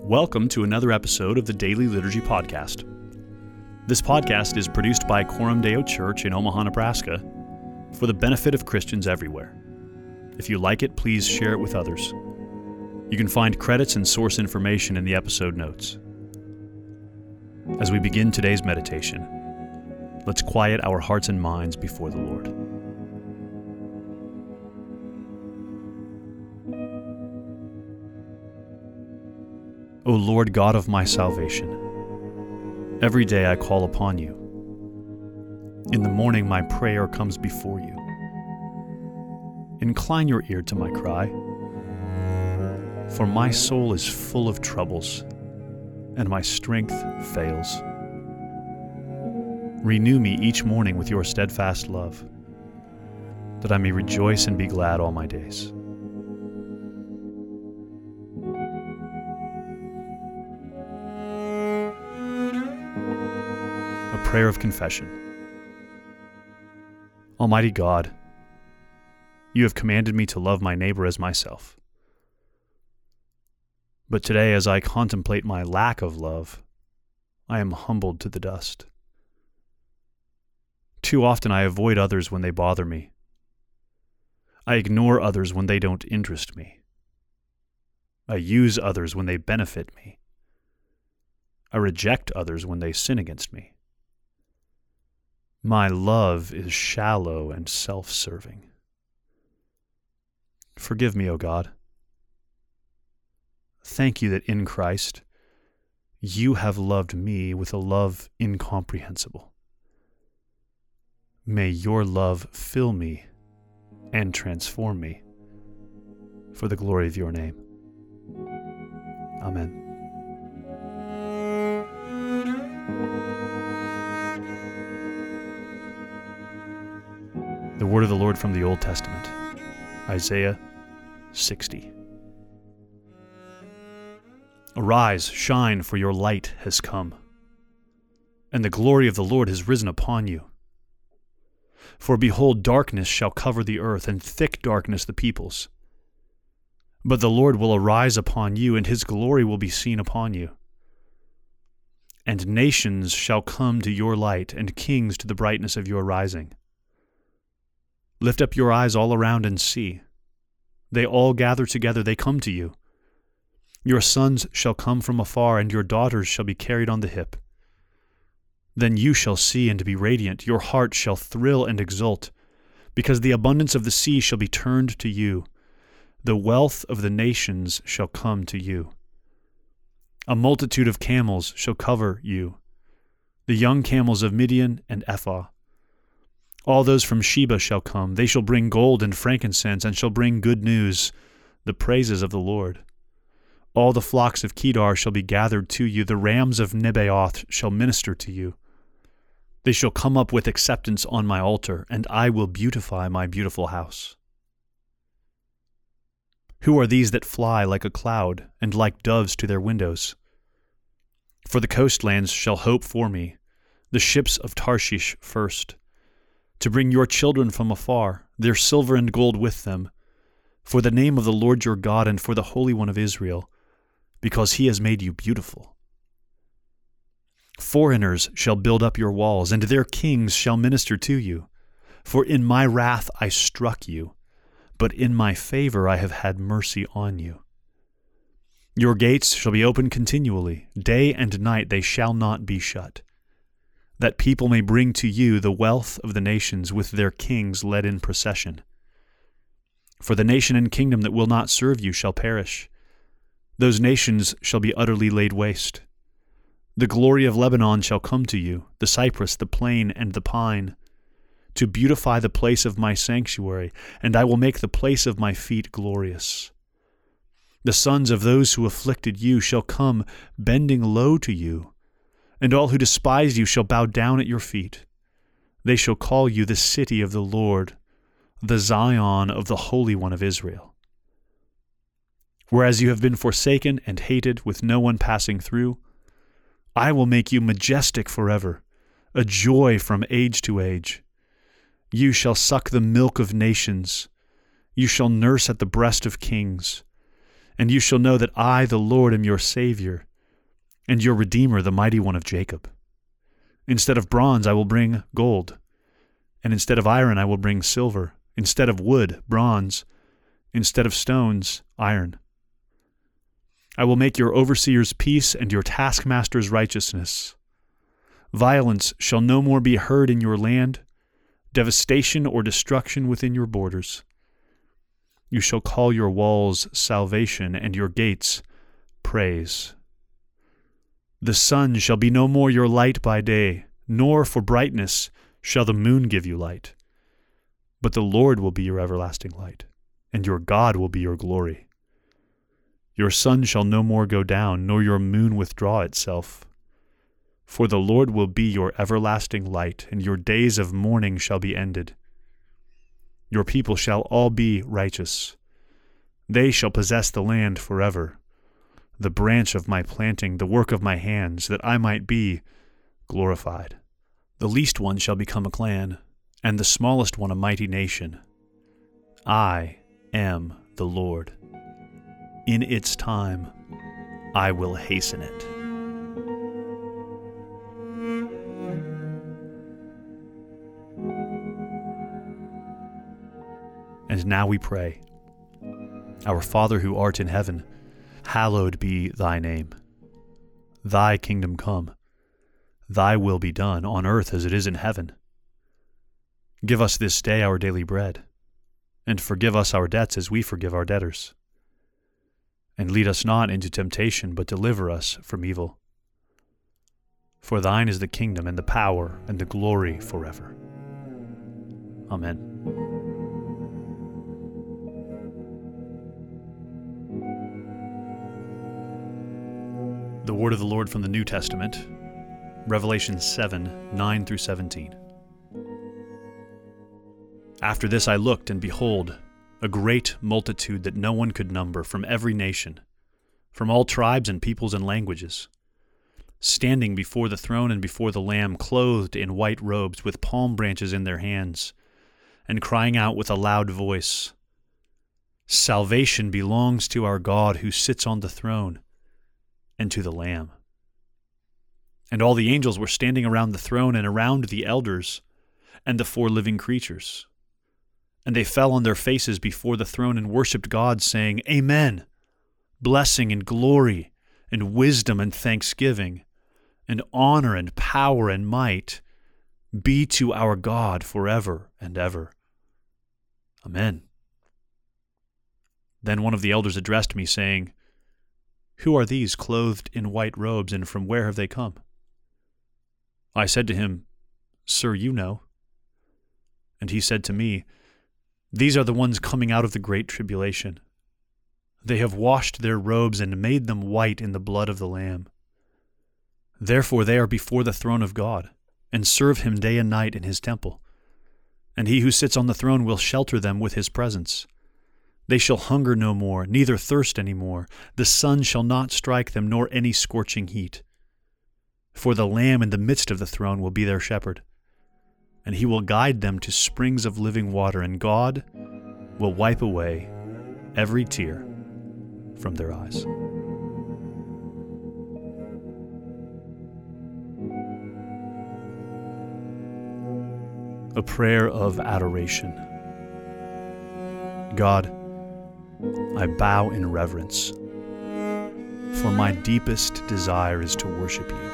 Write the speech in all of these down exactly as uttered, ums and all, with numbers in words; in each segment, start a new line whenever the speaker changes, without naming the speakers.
Welcome to another episode of the Daily Liturgy Podcast. This podcast is produced by Coram Deo Church in Omaha, Nebraska, for the benefit of Christians everywhere. If you like it, please share it with others. You can find credits and source information in the episode notes. As we begin today's meditation, let's quiet our hearts and minds before the Lord. O Lord God of my salvation, every day I call upon you. In the morning my prayer comes before you. Incline your ear to my cry, for my soul is full of troubles, and my strength fails. Renew me each morning with your steadfast love, that I may rejoice and be glad all my days. A prayer of confession. Almighty God, you have commanded me to love my neighbor as myself. But today, as I contemplate my lack of love, I am humbled to the dust. Too often I avoid others when they bother me. I ignore others when they don't interest me. I use others when they benefit me. I reject others when they sin against me. My love is shallow and self-serving. Forgive me, O God. Thank you that in Christ, you have loved me with a love incomprehensible. May your love fill me and transform me for the glory of your name. Amen. The word of the Lord from the Old Testament, Isaiah sixty. Arise, shine, for your light has come, and the glory of the Lord has risen upon you. For behold, darkness shall cover the earth, and thick darkness the peoples. But the Lord will arise upon you, and his glory will be seen upon you. And nations shall come to your light, and kings to the brightness of your rising. Lift up your eyes all around and see. They all gather together, they come to you. Your sons shall come from afar, and your daughters shall be carried on the hip. Then you shall see and be radiant, your heart shall thrill and exult, because the abundance of the sea shall be turned to you. The wealth of the nations shall come to you. A multitude of camels shall cover you, the young camels of Midian and Ephah. All those from Sheba shall come. They shall bring gold and frankincense, and shall bring good news, the praises of the Lord. All the flocks of Kedar shall be gathered to you. The rams of Nebaioth shall minister to you. They shall come up with acceptance on my altar, and I will beautify my beautiful house. Who are these that fly like a cloud, and like doves to their windows? For the coastlands shall hope for me, the ships of Tarshish first, to bring your children from afar, their silver and gold with them, for the name of the Lord your God and for the Holy One of Israel, because he has made you beautiful. Foreigners shall build up your walls, and their kings shall minister to you. For in my wrath I struck you, but in my favor I have had mercy on you. Your gates shall be open continually, day and night they shall not be shut, that people may bring to you the wealth of the nations with their kings led in procession. For the nation and kingdom that will not serve you shall perish. Those nations shall be utterly laid waste. The glory of Lebanon shall come to you, the cypress, the plane, and the pine, to beautify the place of my sanctuary, and I will make the place of my feet glorious. The sons of those who afflicted you shall come bending low to you, and all who despise you shall bow down at your feet. They shall call you the city of the Lord, the Zion of the Holy One of Israel. Whereas you have been forsaken and hated, with no one passing through, I will make you majestic forever, a joy from age to age. You shall suck the milk of nations. You shall nurse at the breast of kings. And you shall know that I, the Lord, am your Savior, and your Redeemer, the Mighty One of Jacob. Instead of bronze I will bring gold, and instead of iron I will bring silver, instead of wood, bronze, instead of stones, iron. I will make your overseers peace and your taskmasters righteousness. Violence shall no more be heard in your land, devastation or destruction within your borders. You shall call your walls salvation and your gates praise. The sun shall be no more your light by day, nor for brightness shall the moon give you light. But the Lord will be your everlasting light, and your God will be your glory. Your sun shall no more go down, nor your moon withdraw itself. For the Lord will be your everlasting light, and your days of mourning shall be ended. Your people shall all be righteous. They shall possess the land forever, the branch of my planting, the work of my hands, that I might be glorified. The least one shall become a clan, and the smallest one a mighty nation. I am the Lord. In its time, I will hasten it. And now we pray. Our Father who art in heaven, hallowed be thy name. Thy kingdom come. Thy will be done on earth as it is in heaven. Give us this day our daily bread, and forgive us our debts as we forgive our debtors. And lead us not into temptation, but deliver us from evil. For thine is the kingdom and the power and the glory forever. Amen. The word of the Lord from the New Testament, Revelation seven, nine through seventeen. After this I looked, and behold, a great multitude that no one could number, from every nation, from all tribes and peoples and languages, standing before the throne and before the Lamb, clothed in white robes, with palm branches in their hands, and crying out with a loud voice, Salvation belongs to our God who sits on the throne, and to the Lamb. And all the angels were standing around the throne and around the elders and the four living creatures. And they fell on their faces before the throne and worshipped God, saying, Amen. Blessing and glory and wisdom and thanksgiving and honor and power and might be to our God forever and ever. Amen. Then one of the elders addressed me, saying, Who are these clothed in white robes, and from where have they come? I said to him, Sir, you know. And he said to me, These are the ones coming out of the great tribulation. They have washed their robes and made them white in the blood of the Lamb. Therefore they are before the throne of God, and serve him day and night in his temple. And he who sits on the throne will shelter them with his presence. They shall hunger no more, neither thirst any more. The sun shall not strike them, nor any scorching heat. For the Lamb in the midst of the throne will be their shepherd, and he will guide them to springs of living water, and God will wipe away every tear from their eyes. A prayer of adoration. God, I bow in reverence, for my deepest desire is to worship you.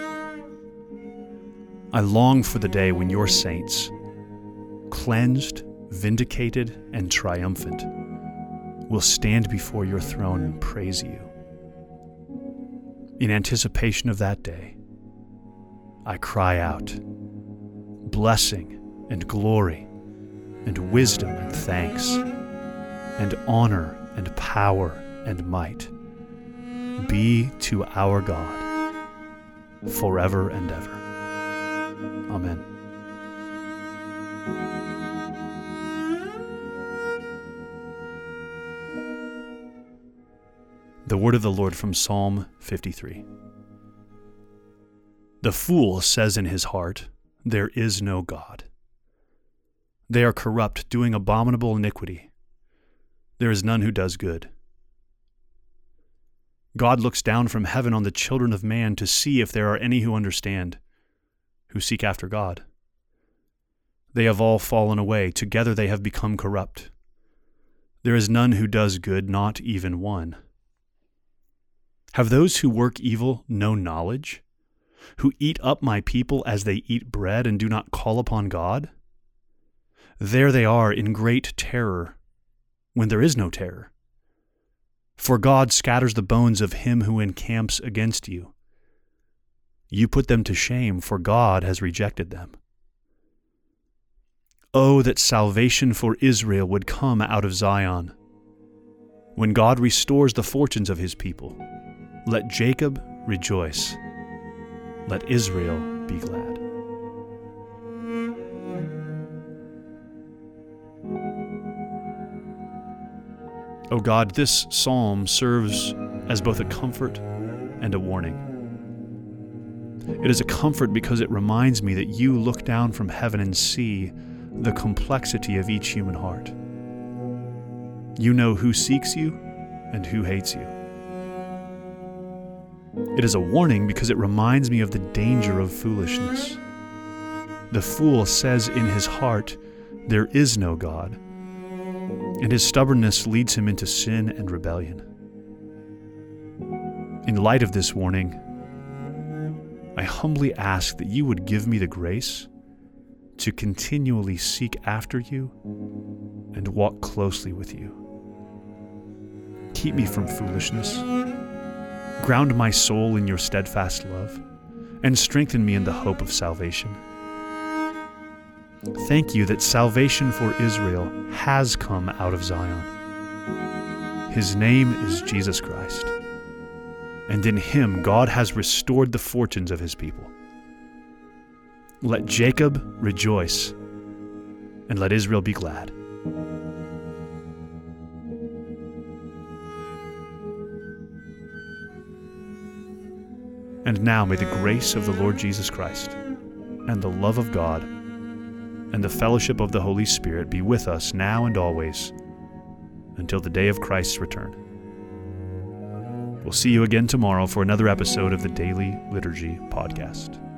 I long for the day when your saints, cleansed, vindicated, and triumphant, will stand before your throne and praise you. In anticipation of that day, I cry out, blessing and glory and wisdom and thanks and honor and power and might be to our God forever and ever. Amen. The word of the Lord from Psalm fifty-three. The fool says in his heart, there is no God. They are corrupt, doing abominable iniquity. There is none who does good. God looks down from heaven on the children of man to see if there are any who understand, who seek after God. They have all fallen away. Together they have become corrupt. There is none who does good, not even one. Have those who work evil no knowledge, who eat up my people as they eat bread and do not call upon God? There they are in great terror, when there is no terror. For God scatters the bones of him who encamps against you. You put them to shame, for God has rejected them. Oh, that salvation for Israel would come out of Zion. When God restores the fortunes of his people, let Jacob rejoice. Let Israel be glad. O God, this psalm serves as both a comfort and a warning. It is a comfort because it reminds me that you look down from heaven and see the complexity of each human heart. You know who seeks you and who hates you. It is a warning because it reminds me of the danger of foolishness. The fool says in his heart, "There is no God," and his stubbornness leads him into sin and rebellion. In light of this warning, I humbly ask that you would give me the grace to continually seek after you and walk closely with you. Keep me from foolishness. Ground my soul in your steadfast love, and strengthen me in the hope of salvation. Thank you that salvation for Israel has come out of Zion. His name is Jesus Christ, and in him God has restored the fortunes of his people. Let Jacob rejoice, and let Israel be glad. And now may the grace of the Lord Jesus Christ, and the love of God, and the fellowship of the Holy Spirit be with us now and always, until the day of Christ's return. We'll see you again tomorrow for another episode of the Daily Liturgy Podcast.